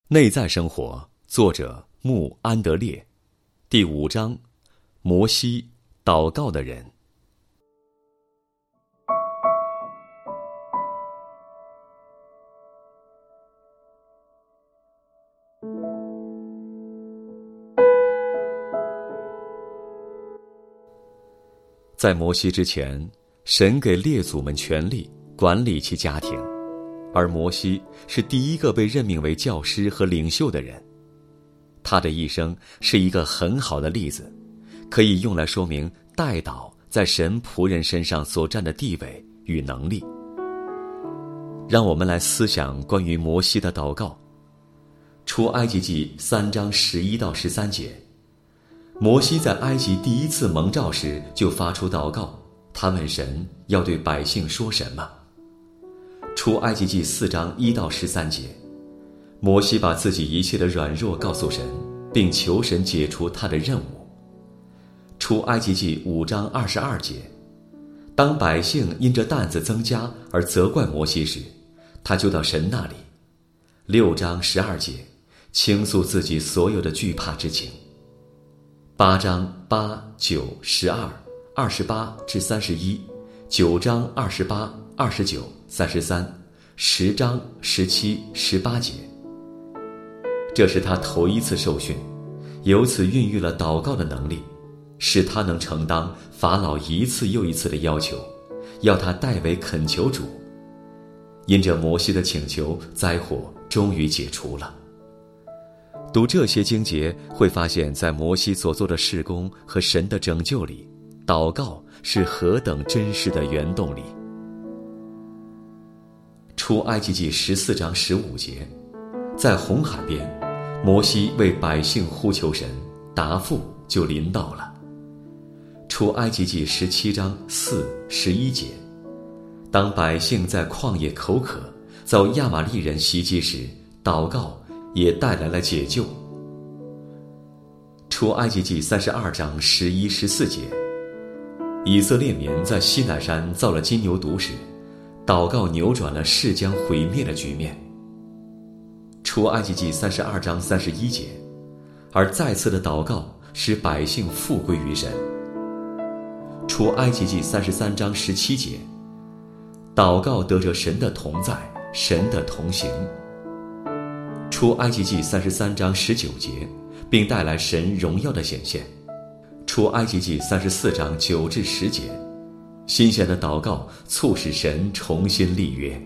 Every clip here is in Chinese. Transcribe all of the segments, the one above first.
内在生活，作者穆安德烈，第5章，摩西，祷告的人。在摩西之前，神给列祖们权力管理其家庭，而摩西是第一个被任命为教师和领袖的人。他的一生是一个很好的例子，可以用来说明代祷在神仆人身上所占的地位与能力。让我们来思想关于摩西的祷告。出埃及记3章11到13节，摩西在埃及第一次蒙召时就发出祷告，他问神要对百姓说什么。出埃及记4章1到13节，摩西把自己一切的软弱告诉神，并求神解除他的任务。出埃及记5章22节，当百姓因着担子增加而责怪摩西时，他就到神那里。6章12节，倾诉自己所有的惧怕之情。8章8、9、12、28至31， 9章28、29、33， 10章17、18节。这是他头一次受训，由此孕育了祷告的能力，使他能承担法老一次又一次的要求，要他代为恳求主。因着摩西的请求，灾祸终于解除了。读这些经节，会发现在摩西所做的事工和神的拯救里，祷告是何等真实的原动力。出埃及记14章15节，在红海边，摩西为百姓呼求神，答复就临到了。出埃及记17章4、11节，当百姓在旷野口渴，遭亚玛力人袭击时，祷告也带来了解救。出埃及记32章11、14节，以色列民在西乃山造了金牛犊时，祷告扭转了世将毁灭的局面。出埃及记32章31节，而再次的祷告使百姓复归于神。出埃及记33章17节，祷告得着神的同在，神的同行。出埃及记33章19节，并带来神荣耀的显现。出埃及记34章9至10节，新鲜的祷告促使神重新立约。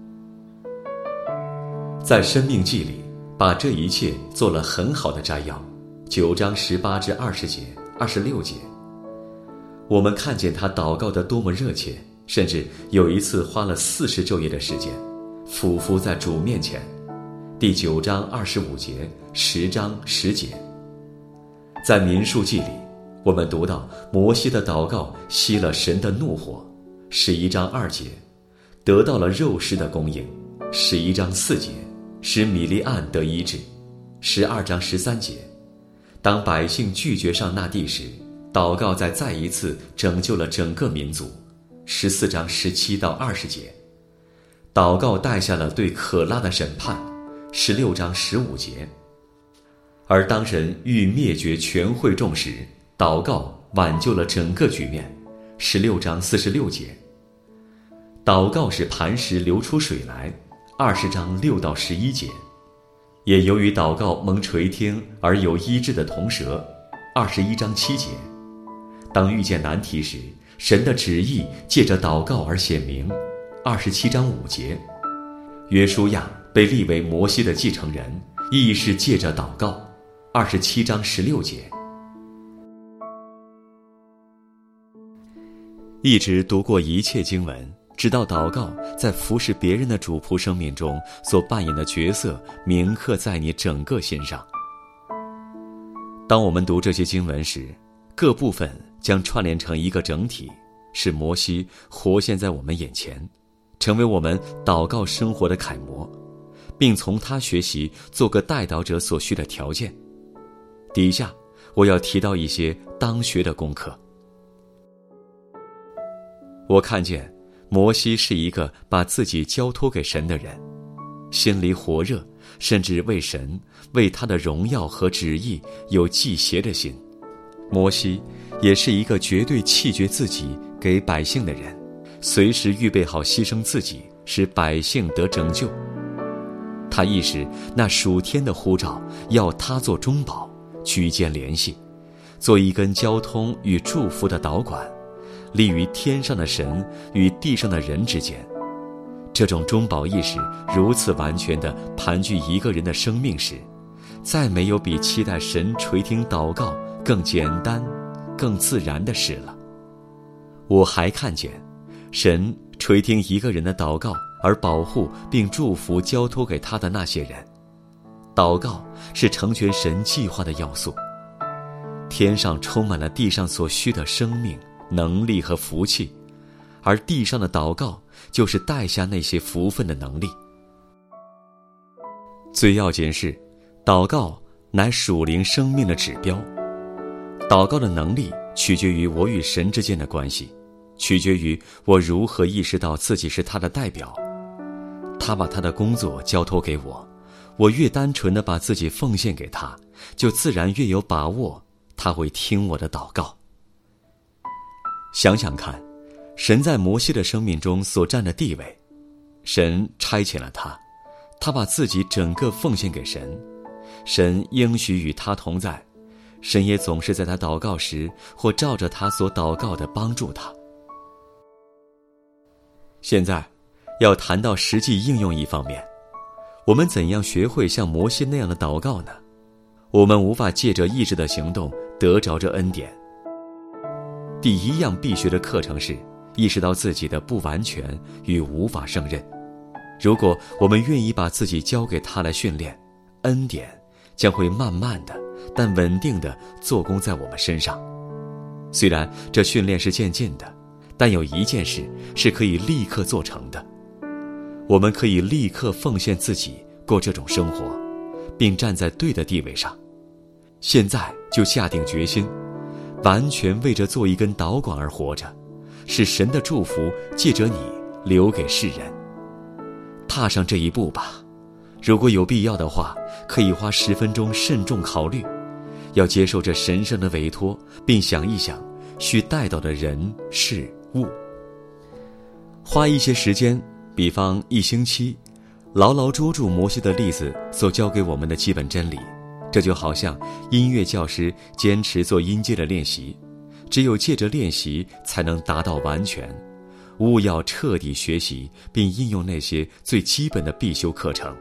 在申命记里，把这一切做了很好的摘要。9章18至20节、26节，我们看见他祷告得多么热切，甚至有一次花了40昼夜的时间，俯伏在主面前。第9章25节、10章10节。在民数记里，我们读到摩西的祷告熄了神的怒火。11章2节，得到了肉食的供应。11章4节，使米利暗得医治。12章13节，当百姓拒绝上那地时，祷告再一次拯救了整个民族。14章17到20节，祷告带下了对可拉的审判。16章15节，而当神欲灭绝全会众时，祷告挽救了整个局面。16章46节，祷告使磐石流出水来。20章6到11节，也由于祷告蒙垂听而有医治的铜蛇。21章7节，当遇见难题时，神的旨意借着祷告而显明。27章5节，约书亚被立为摩西的继承人，亦是借着祷告。27章16节。一直读过一切经文，直到祷告在服侍别人的主仆生命中所扮演的角色铭刻在你整个心上。当我们读这些经文时，各部分将串联成一个整体，使摩西活现在我们眼前，成为我们祷告生活的楷模，并从他学习做个代祷者所需的条件。底下我要提到一些当学的功课。我看见摩西是一个把自己交托给神的人，心里火热， 甚至为神、为他的荣耀和旨意有忌邪的心。摩西也是一个绝对弃绝自己给百姓的人，随时预备好牺牲自己，使百姓得拯救。他意识那属天的呼召要他做中保，居间联系，做一根交通与祝福的导管，立于天上的神与地上的人之间。这种中保意识如此完全地盘踞一个人的生命时，再没有比期待神垂听祷告更简单、更自然的事了。我还看见，神垂听一个人的祷告，而保护并祝福交托给他的那些人。祷告是成全神计划的要素。天上充满了地上所需的生命、能力和福气，而地上的祷告就是带下那些福分的能力。最要紧是，祷告乃属灵生命的指标。祷告的能力取决于我与神之间的关系，取决于我如何意识到自己是他的代表。他把他的工作交托给我，我越单纯地把自己奉献给他，就自然越有把握他会听我的祷告。想想看，神在摩西的生命中所占的地位，神差遣了他，他把自己整个奉献给神，神应许与他同在，神也总是在他祷告时或照着他所祷告的帮助他。现在要谈到实际应用一方面，我们怎样学会像摩西那样的祷告呢？我们无法借着意志的行动得着这恩典。第一样必学的课程是意识到自己的不完全与无法胜任。如果我们愿意把自己交给他来训练，恩典将会慢慢的但稳定的做工在我们身上。虽然这训练是渐进的，但有一件事是可以立刻做成的。我们可以立刻奉献自己过这种生活，并站在对的地位上。现在就下定决心，完全为着做一根导管而活着，使神的祝福借着你留给世人。踏上这一步吧，如果有必要的话，可以花10分钟慎重考虑，要接受这神圣的委托，并想一想需带到的人事物。花一些时间，比方1星期，牢牢捉住摩西的例子所教给我们的基本真理。这就好像音乐教师坚持做音阶的练习，只有借着练习才能达到完全。务要彻底学习并应用那些最基本的必修课程。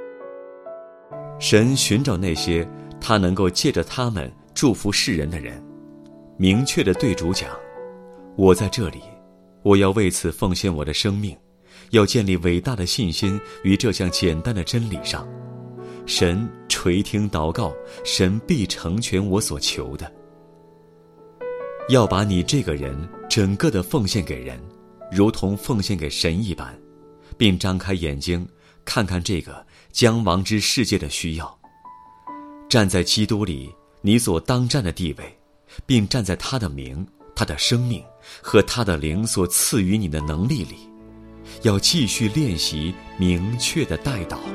神寻找那些他能够借着他们祝福世人的人，明确地对主讲，我在这里，我要为此奉献我的生命，要建立伟大的信心于这项简单的真理上。神垂听祷告，神必成全我所求的。要把你这个人整个的奉献给人，如同奉献给神一般，并张开眼睛看看这个将亡之世界的需要。站在基督里你所当站的地位，并站在他的名、他的生命和他的灵所赐予你的能力里，要继续练习明确的代祷。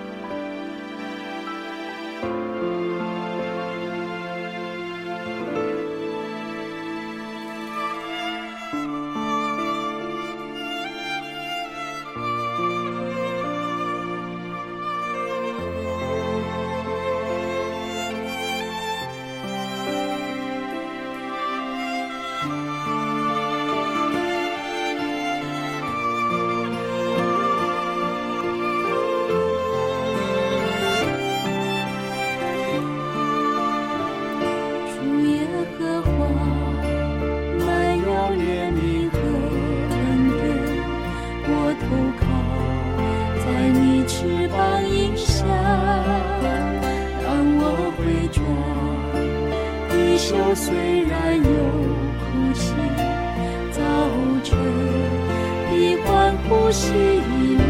虽然有哭泣，早晨的欢呼喜乐，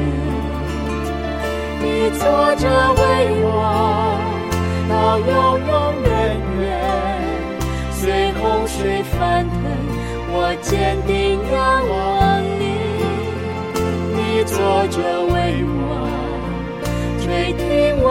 你坐着为王，到永永远远。随洪水翻腾，我坚定仰望你，你坐着为王，垂听我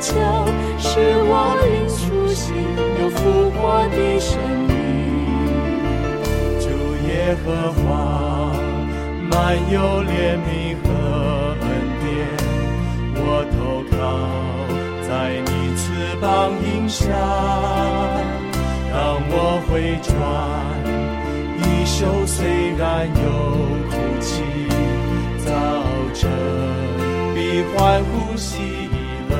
救，使我灵苏醒，有复活的生命。 主耶和华满有怜悯和恩典，我投靠在你翅膀荫下。当我回转，一宿虽然有哭泣，早晨必欢呼喜乐。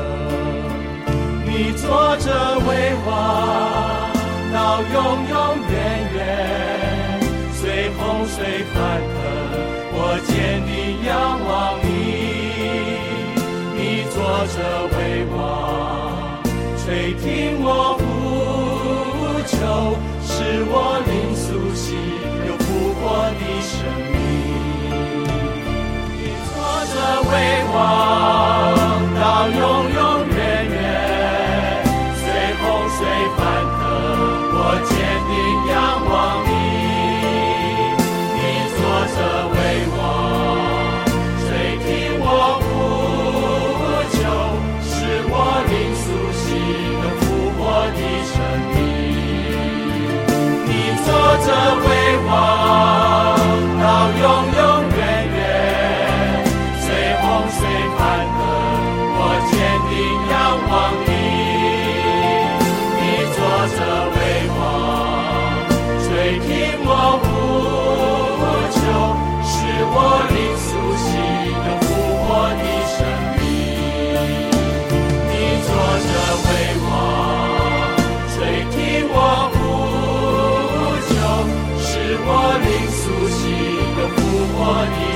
你坐着为王，到永永远远，随洪水翻腾，我坚定仰望你。你坐着为王，垂听我呼求，使我灵苏醒，有复活的生命。你坐着为王，到永永远远，随洪水翻腾，我坚定仰望你。你坐着为王，垂听我呼求，使我灵苏醒，有复活的生命。你坐着为王，到永永远远，随洪水翻腾，我坚定仰望你。你坐着为王，垂听我呼求，使我灵苏醒，有复活的生命。你坐着为王，垂听我呼求，使我灵苏醒，有复活的